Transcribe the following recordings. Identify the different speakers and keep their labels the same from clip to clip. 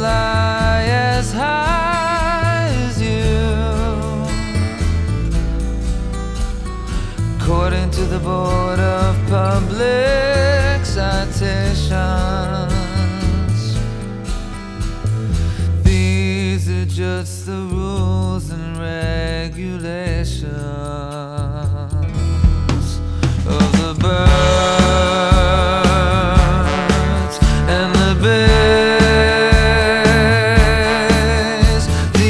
Speaker 1: fly as high as you. According to the Board of Public Citations, these are just the rules and regulations of the birds and the bears, the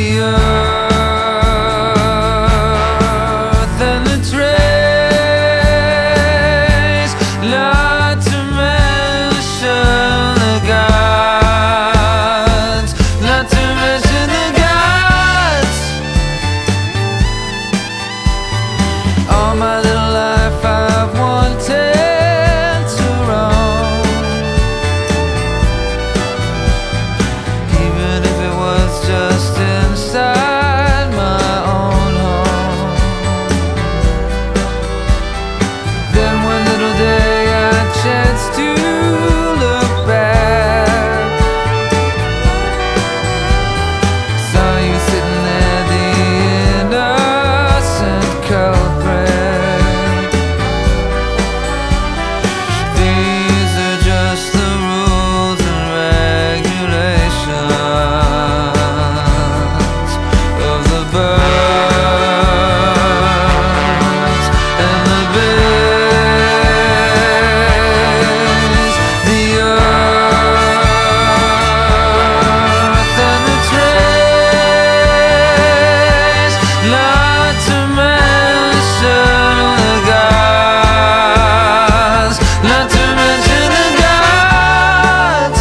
Speaker 1: earth and the trees, not to mention the gods, not to mention the gods. All my little life I've wanted to roam, even if it was just inside my own home. Then one little day I chanced to look back, saw you sitting there, the innocent culprit. These are just the rules and regulations of the birds and the bears, the earth and the trees, not to mention the gods, not to mention the gods.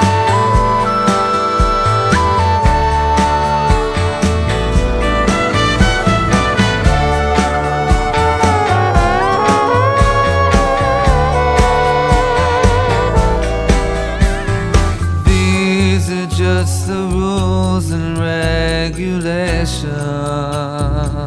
Speaker 1: These are just the rules and regulations